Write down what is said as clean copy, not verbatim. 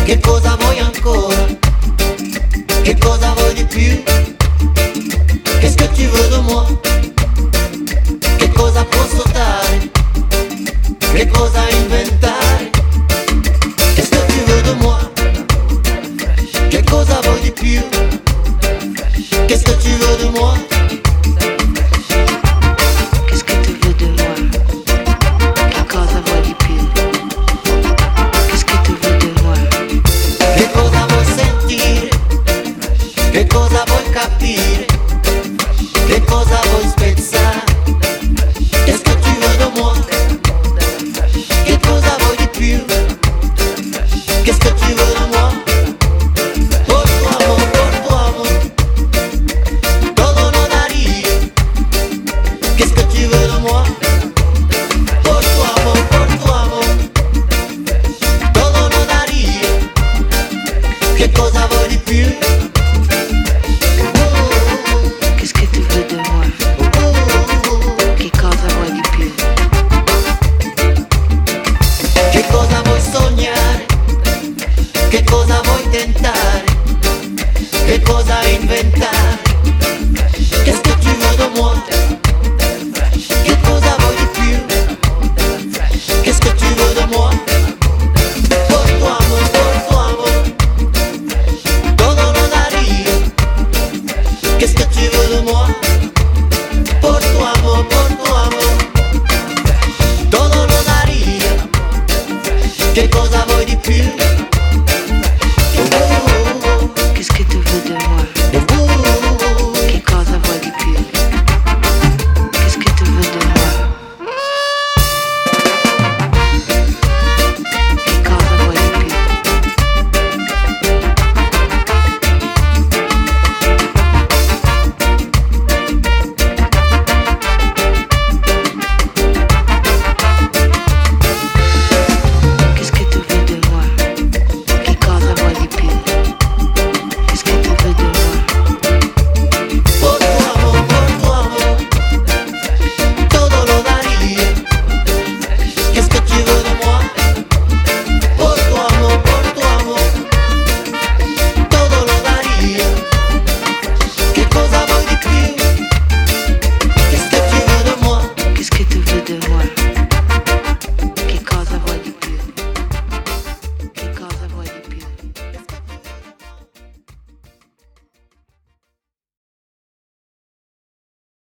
Che cosa vuoi ancora? Che cosa vuoi di più? Qu'est-ce que tu veux de moi? Che cosa posso dare? Che cosa inventare? Qu'est-ce que tu veux de moi? Che cosa vuoi di più? Qu'est-ce que tu veux de moi? Qu'est-ce que tu veux de moi? Che cosa vuoi di più? Qu'est-ce que tu veux de moi? Che cosa vuoi sentire? Che cosa vuoi capire? Che cosa vuoi spezzare? Qu'est-ce que tu veux de moi? Che cosa vuoi di più? Qu'est-ce que tu veux de moi? Por tu amor, todo lo daría. Qu'est-ce que tu veux de moi? Por tu amor, todo lo daría. Che cosa vuoi di più? Qu'est-ce que tu veux de moi? Che cosa vuoi di più? Che cosa vuoi sognare? Che cosa vuoi tentare? Che cosa inventare? Qu'est-ce que tu veux de moi? Che cosa vuoi di più? Qu'est-ce que tu veux de moi? Por tu amor, todo lo daría. Qu'est-ce que tu veux de moi? Por tu amor, todo lo daría. Che cosa vuoi di più?